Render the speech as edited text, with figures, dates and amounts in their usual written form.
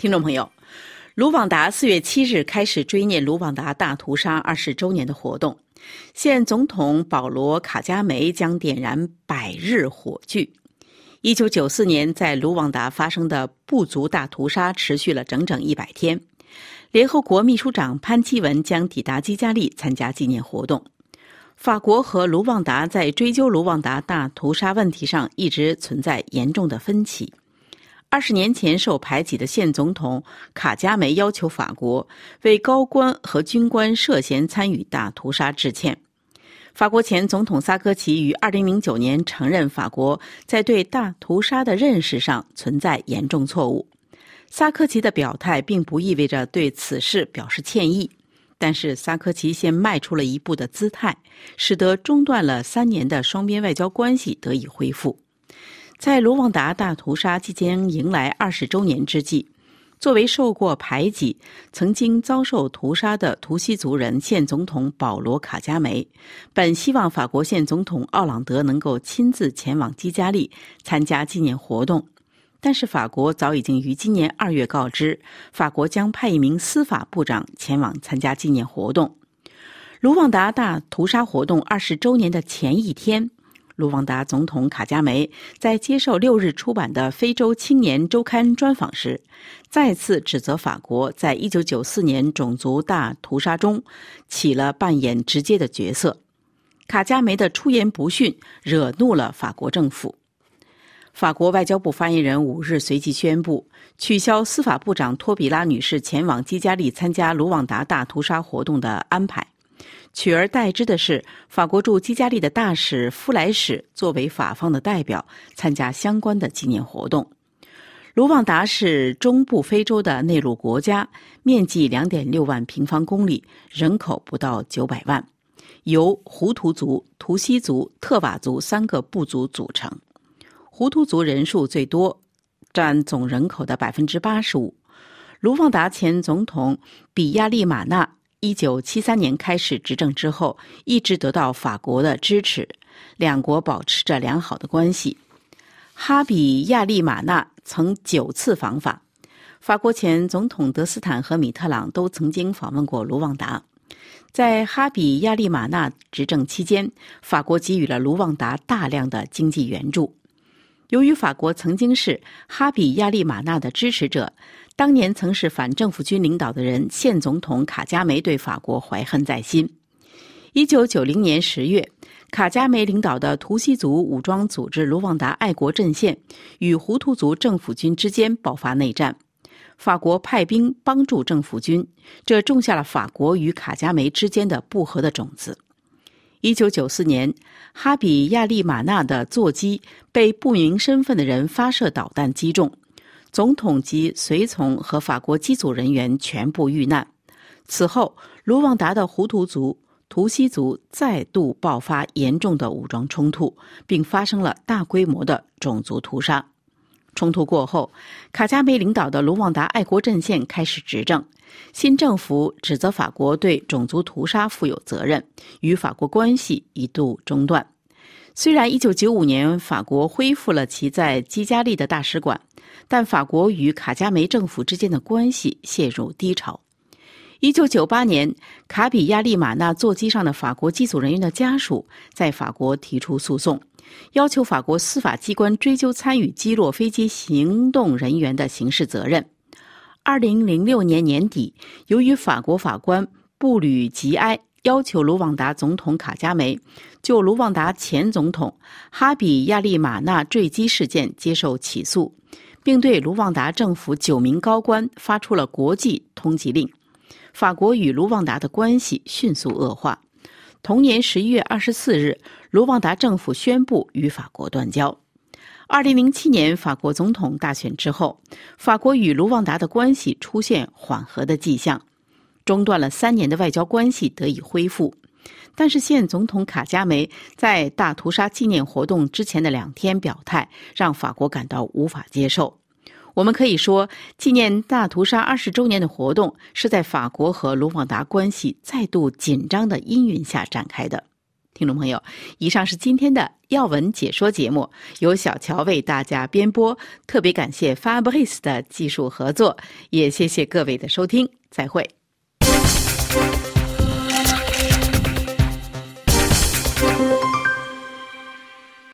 听众朋友，卢旺达4月7日开始追念卢旺达大屠杀20周年的活动，现总统保罗·卡加梅将点燃100日火炬。1994年在卢旺达发生的部族大屠杀持续了整整100天。联合国秘书长潘基文将抵达基加利参加纪念活动。法国和卢旺达在追究卢旺达大屠杀问题上一直存在严重的分歧。20年前受排挤的现总统卡加梅要求法国为高官和军官涉嫌参与大屠杀致歉。法国前总统萨科齐于2009年承认法国在对大屠杀的认识上存在严重错误。萨科齐的表态并不意味着对此事表示歉意，但是萨科齐先迈出了一步的姿态，使得中断了3年的双边外交关系得以恢复。在卢旺达大屠杀即将迎来20周年之际，作为受过排挤、曾经遭受屠杀的图西族人现总统保罗·卡加梅，本希望法国现总统奥朗德能够亲自前往基加利参加纪念活动，但是法国早已经于今年2月告知，法国将派一名司法部长前往参加纪念活动。卢旺达大屠杀活动20周年的前一天，卢旺达总统卡加梅在接受6日出版的《非洲青年周刊》专访时，再次指责法国在1994年种族大屠杀中起了扮演直接的角色。卡加梅的出言不逊惹怒了法国政府。法国外交部发言人5日随即宣布取消司法部长托比拉女士前往基加利参加卢旺达大屠杀活动的安排，取而代之的是法国驻基加利的大使夫莱使作为法方的代表参加相关的纪念活动。卢旺达是中部非洲的内陆国家，面积 2.6 万平方公里，人口不到900万，由胡图族、图西族、特瓦族3个部族组成。胡图族人数最多，占总人口的 85%。 卢旺达前总统比亚利马纳1973年开始执政之后，一直得到法国的支持，两国保持着良好的关系。哈比亚利马纳曾9次访法，法国前总统德斯坦和米特朗都曾经访问过卢旺达。在哈比亚利马纳执政期间，法国给予了卢旺达大量的经济援助。由于法国曾经是哈比亚利马纳的支持者，当年曾是反政府军领导的人现总统卡加梅对法国怀恨在心。1990年10月，卡加梅领导的图西族武装组织卢旺达爱国阵线与胡图族政府军之间爆发内战，法国派兵帮助政府军，这种下了法国与卡加梅之间的不和的种子。1994年，哈比亚利马纳的座机被不明身份的人发射导弹击中，总统及随从和法国机组人员全部遇难。此后，卢旺达的胡图族、图西族再度爆发严重的武装冲突，并发生了大规模的种族屠杀。冲突过后，卡加梅领导的卢旺达爱国阵线开始执政，新政府指责法国对种族屠杀负有责任，与法国关系一度中断。虽然1995年法国恢复了其在基加利的大使馆，但法国与卡加梅政府之间的关系陷入低潮。1998年，卡比亚利马纳座机上的法国机组人员的家属在法国提出诉讼，要求法国司法机关追究参与击落飞机行动人员的刑事责任。2006年年底，由于法国法官布吕吉埃要求卢旺达总统卡加梅就卢旺达前总统哈比亚利马纳坠机事件接受起诉，并对卢旺达政府9名高官发出了国际通缉令。法国与卢旺达的关系迅速恶化。同年11月24日，卢旺达政府宣布与法国断交。2007年法国总统大选之后，法国与卢旺达的关系出现缓和的迹象，中断了3年的外交关系得以恢复。但是现总统卡加梅在大屠杀纪念活动之前的2天表态，让法国感到无法接受。我们可以说，纪念大屠杀20周年的活动是在法国和卢旺达关系再度紧张的阴云下展开的。 听众朋友，以上是今天的要闻解说节目，由小乔为大家编播，特别感谢 Fabrice 的技术合作，也谢谢各位的收听，再会。